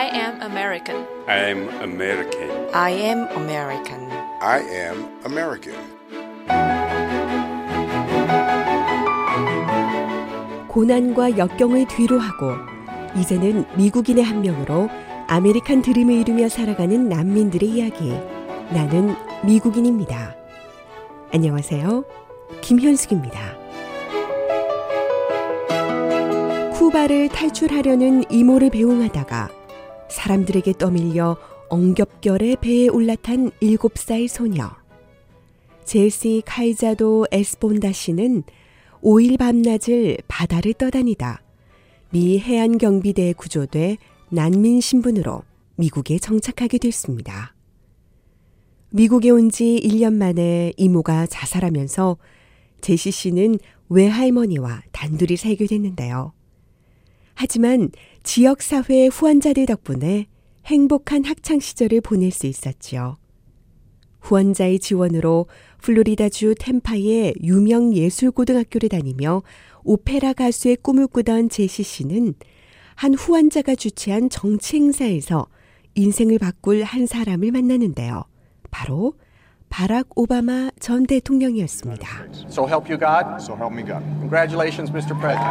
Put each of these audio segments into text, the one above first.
I am American. I am American. I am American. I am American. 고난과 역경을 뒤로하고 이제는 미국인의 한 명으로 아메리칸 드림을 이루며 살아가는 난민들의 이야기. 나는 미국인입니다. 안녕하세요. 김현숙입니다. 쿠바를 탈출하려는 이모를 배웅하다가 사람들에게 떠밀려 엉겹결에 배에 올라탄 7살 소녀. 제시 칼자도 에스본다 씨는 5일 밤낮을 바다를 떠다니다 미 해안경비대에 구조돼 난민 신분으로 미국에 정착하게 됐습니다. 미국에 온 지 1년 만에 이모가 자살하면서 제시 씨는 외할머니와 단둘이 살게 됐는데요. 하지만 지역사회 후원자들 덕분에 행복한 학창시절을 보낼 수 있었지요. 후원자의 지원으로 플로리다주 템파의 유명 예술고등학교를 다니며 오페라 가수의 꿈을 꾸던 제시 씨는 한 후원자가 주최한 정치 행사에서 인생을 바꿀 한 사람을 만나는데요. 바로 바락 오바마 전 대통령이었습니다. So help you God. So help me God. Congratulations, Mr. President.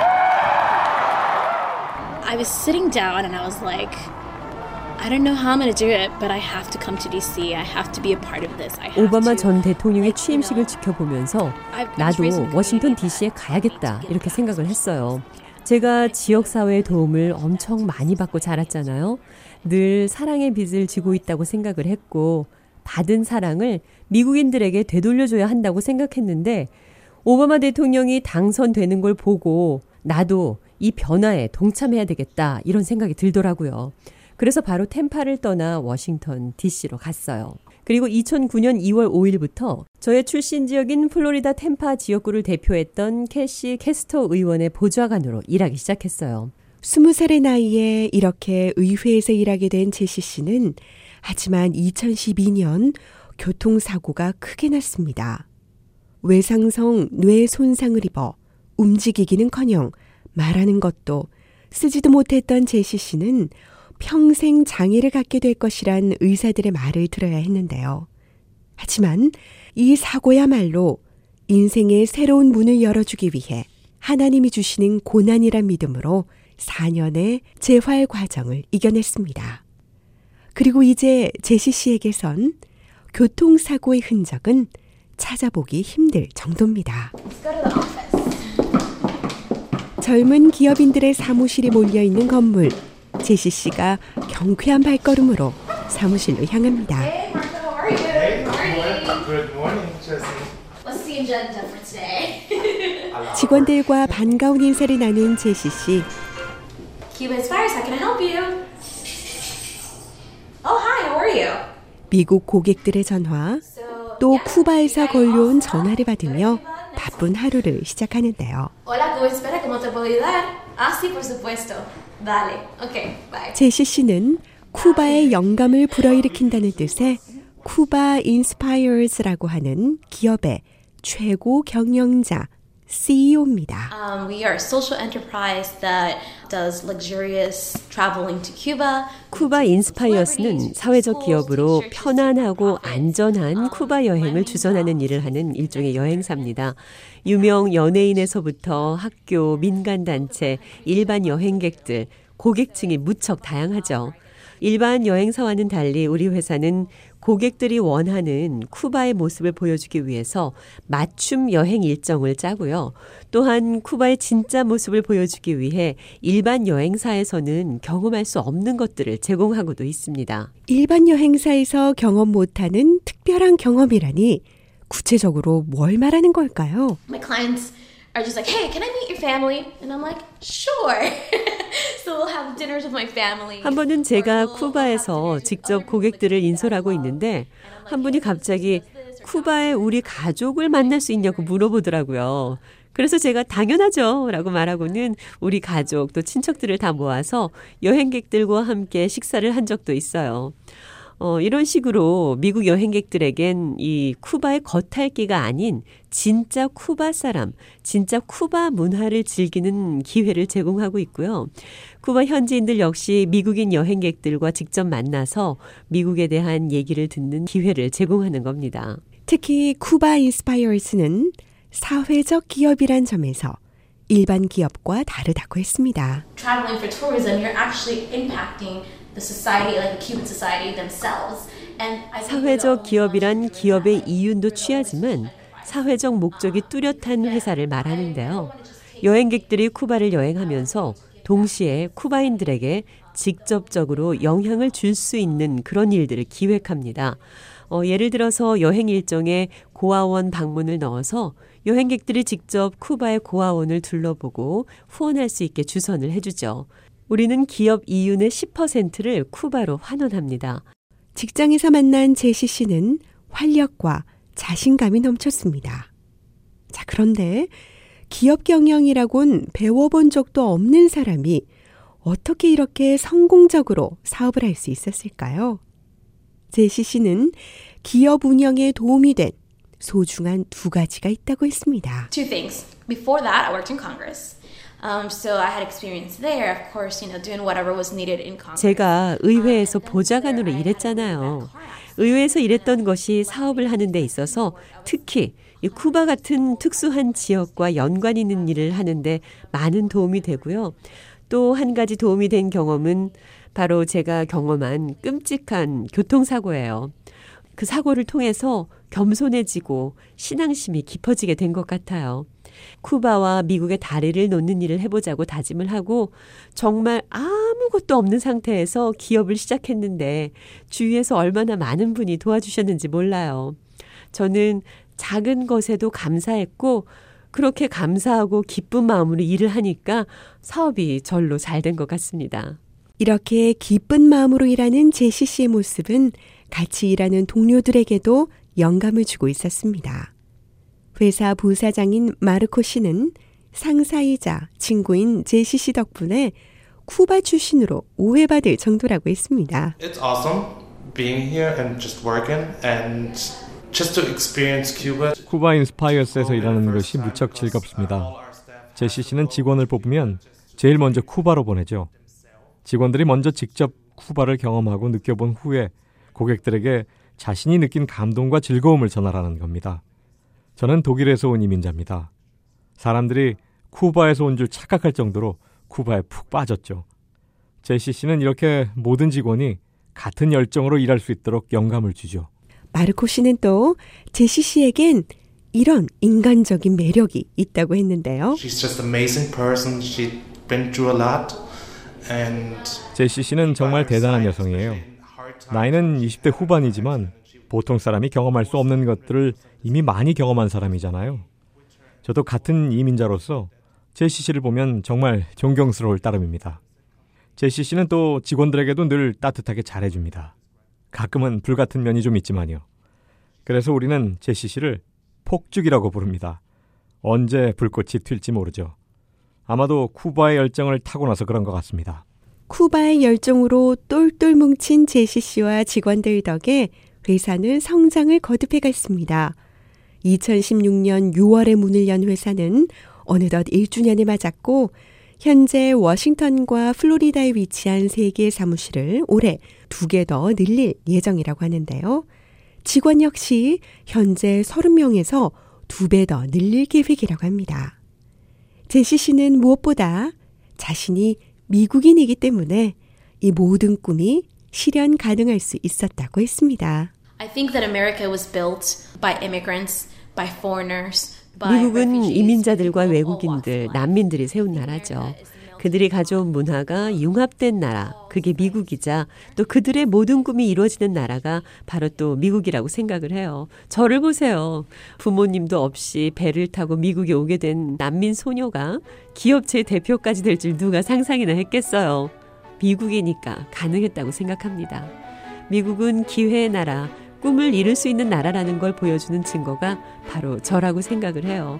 I was sitting down and I was like, I don't know how I'm going to do it, but I have to come to DC. I have to be a part of this. I have 오바마 to. 전 대통령의 취임식을 지켜보면서 나도 워싱턴 DC에 가야겠다 이렇게 생각을 했어요. 제가 지역사회의 도움을 엄청 많이 받고 자랐잖아요. 늘 사랑의 빚을 지고 있다고 생각을 했고 받은 사랑을 미국인들에게 되돌려줘야 한다고 생각했는데 오바마 대통령이 당선되는 걸 보고 나도 이 변화에 동참해야 되겠다 이런 생각이 들더라고요. 그래서 바로 템파를 떠나 워싱턴 DC로 갔어요. 그리고 2009년 2월 5일부터 저의 출신 지역인 플로리다 템파 지역구를 대표했던 캐시 캐스터 의원의 보좌관으로 일하기 시작했어요. 20살의 나이에 이렇게 의회에서 일하게 된 제시 씨는 하지만 2012년 교통사고가 크게 났습니다. 외상성 뇌 손상을 입어 움직이기는커녕 말하는 것도 쓰지도 못했던 제시 씨는 평생 장애를 갖게 될 것이란 의사들의 말을 들어야 했는데요. 하지만 이 사고야말로 인생의 새로운 문을 열어주기 위해 하나님이 주시는 고난이란 믿음으로 4년의 재활 과정을 이겨냈습니다. 그리고 이제 제시 씨에게선 교통사고의 흔적은 찾아보기 힘들 정도입니다. 젊은 기업인들의 사무실이 몰려있는 건물. 제시 씨가 경쾌한 발걸음으로 사무실로 향합니다. Hey, Martha, how are you? Hey, Good good morning, Jesse. What's the agenda for today? 직원들과 반가운 인사를 나눈 제시 씨. Cuba Inspires, how can I help you? Oh, hi, how are you? 미국 고객들의 전화, 또 쿠바에서 걸려온 전화를 받으며 바쁜 하루를 시작하는데요. Hola, Cuba Inspira, ¿cómo te puedo ayudar? Ah, sí, por supuesto. Dale, okay, bye. 제시 씨는 쿠바의 영감을 불어일으킨다는 뜻의 쿠바 인스파이어스라고 하는 기업의 최고 경영자 CEO입니다. We are a social enterprise that does luxurious traveling to Cuba. 쿠바 인스파이어스는 사회적 기업으로 편안하고 안전한 쿠바 여행을 주선하는 일을 하는 일종의 여행사입니다. 유명 연예인에서부터 학교, 민간단체, 일반 여행객들, 고객층이 무척 다양하죠. 일반 여행사와는 달리 우리 회사는 고객들이 원하는 쿠바의 모습을 보여주기 위해서 맞춤 여행 일정을 짜고요. 또한 쿠바의 진짜 모습을 보여주기 위해 일반 여행사에서는 경험할 수 없는 것들을 제공하고도 있습니다. 일반 여행사에서 경험 못하는 특별한 경험이라니 구체적으로 뭘 말하는 걸까요? My clients are just like, hey, can I meet your family? And I'm like, sure. So we'll have dinners with my family. 한 번은 제가 쿠바에서 직접 고객들을 인솔하고 있는데 한 분이 갑자기 쿠바에 우리 가족을 만날 수 있냐고 물어보더라고요. 그래서 제가 당연하죠 라고 말하고는 우리 가족 또 친척들을 다 모아서 여행객들과 함께 식사를 한 적도 있어요. 이런 식으로 미국 여행객들에겐 이 쿠바의 겉핥기가 아닌 진짜 쿠바 사람, 진짜 쿠바 문화를 즐기는 기회를 제공하고 있고요. 쿠바 현지인들 역시 미국인 여행객들과 직접 만나서 미국에 대한 얘기를 듣는 기회를 제공하는 겁니다. 특히 쿠바 인스파이어스는 사회적 기업이란 점에서 일반 기업과 다르다고 했습니다. Traveling for tourism, you're actually impacting the society, like the Cuban society themselves. 사회적 기업이란 기업의 이윤도 취하지만 사회적 목적이 뚜렷한 회사를 말하는데요. 여행객들이 쿠바를 여행하면서 동시에 쿠바인들에게 직접적으로 영향을 줄 수 있는 그런 일들을 기획합니다. 예를 들어서 여행 일정에 고아원 방문을 넣어서 여행객들이 직접 쿠바의 고아원을 둘러보고 후원할 수 있게 주선을 해주죠. 우리는 기업 이윤의 10%를 쿠바로 환원합니다. 직장에서 만난 제시 씨는 활력과 자신감이 넘쳤습니다. 자, 그런데 기업 경영이라곤 배워본 적도 없는 사람이 어떻게 이렇게 성공적으로 사업을 할 수 있었을까요? 제시 씨는 기업 운영에 도움이 된 소중한 두 가지가 있다고 했습니다. Two things. Before that, I worked in Congress. So I had experience there, of course, doing whatever was needed in Congress. 제가 의회에서 보좌관으로 일했잖아요. 의회에서 일했던 것이 사업을 하는 데 있어서 특히 이 쿠바 같은 특수한 지역과 연관 있는 일을 하는데 많은 도움이 되고요. 또 한 가지 도움이 된 경험은 바로 제가 경험한 끔찍한 교통사고예요. 그 사고를 통해서 겸손해지고 신앙심이 깊어지게 된 것 같아요. 쿠바와 미국의 다리를 놓는 일을 해보자고 다짐을 하고 정말 아무것도 없는 상태에서 기업을 시작했는데 주위에서 얼마나 많은 분이 도와주셨는지 몰라요. 저는 작은 것에도 감사했고 그렇게 감사하고 기쁜 마음으로 일을 하니까 사업이 절로 잘 된 것 같습니다. 이렇게 기쁜 마음으로 일하는 제시 씨의 모습은 같이 일하는 동료들에게도 영감을 주고 있었습니다. 회사 부사장인 마르코 씨는 상사이자 친구인 제시 씨 덕분에 쿠바 출신으로 오해받을 정도라고 했습니다. It's awesome being here and just working and just to experience Cuba. 쿠바 인스파이어스에서 일하는 것이 무척 즐겁습니다. 제시 씨는 직원을 뽑으면 제일 먼저 쿠바로 보내죠. 직원들이 먼저 직접 쿠바를 경험하고 느껴본 후에 고객들에게 자신이 느낀 감동과 즐거움을 전하라는 겁니다. 저는 독일에서 온 이민자입니다. 사람들이 쿠바에서 온 줄 착각할 정도로 쿠바에 푹 빠졌죠. 제시 씨는 이렇게 모든 직원이 같은 열정으로 일할 수 있도록 영감을 주죠. 마르코 씨는 또 제시 씨에겐 이런 인간적인 매력이 있다고 했는데요. She's just an amazing person. She's been through a lot. And 제시 씨는 정말 대단한 여성이에요. 나이는 20대 후반이지만 보통 사람이 경험할 수 없는 것들을 이미 많이 경험한 사람이잖아요. 저도 같은 이민자로서 제시 씨를 보면 정말 존경스러울 따름입니다. 제시 씨는 또 직원들에게도 늘 따뜻하게 잘해줍니다. 가끔은 불같은 면이 좀 있지만요. 그래서 우리는 제시 씨를 폭죽이라고 부릅니다. 언제 불꽃이 튈지 모르죠. 아마도 쿠바의 열정을 타고 나서 그런 것 같습니다. 쿠바의 열정으로 똘똘 뭉친 제시 씨와 직원들 덕에 회사는 성장을 거듭해 갔습니다. 2016년 6월에 문을 연 회사는 어느덧 1주년을 맞았고 현재 워싱턴과 플로리다에 위치한 3개의 사무실을 올해 2개 더 늘릴 예정이라고 하는데요. 직원 역시 현재 30명에서 2배 더 늘릴 계획이라고 합니다. 제시 씨는 무엇보다 자신이 미국인이기 때문에 이 모든 꿈이 실현 가능할 수 있었다고 했습니다. I think that America was built by immigrants, by foreigners. 미국은 이민자들과 외국인들, 난민들이 세운 나라죠. 그들이 가져온 문화가 융합된 나라, 그게 미국이자 또 그들의 모든 꿈이 이루어지는 나라가 바로 또 미국이라고 생각을 해요. 저를 보세요. 부모님도 없이 배를 타고 미국에 오게 된 난민 소녀가 기업체의 대표까지 될 줄 누가 상상이나 했겠어요. 미국이니까 가능했다고 생각합니다. 미국은 기회의 나라, 꿈을 이룰 수 있는 나라라는 걸 보여주는 증거가 바로 저라고 생각을 해요.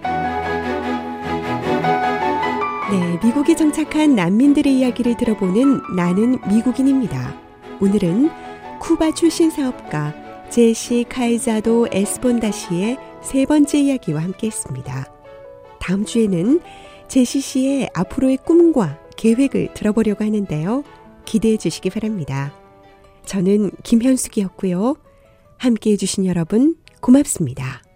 네, 미국에 정착한 난민들의 이야기를 들어보는 나는 미국인입니다. 오늘은 쿠바 출신 사업가 제시 카이자도 에스폰다 씨의 세 번째 이야기와 함께했습니다. 다음 주에는 제시 씨의 앞으로의 꿈과 계획을 들어보려고 하는데요. 기대해 주시기 바랍니다. 저는 김현숙이었고요. 함께해 주신 여러분 고맙습니다.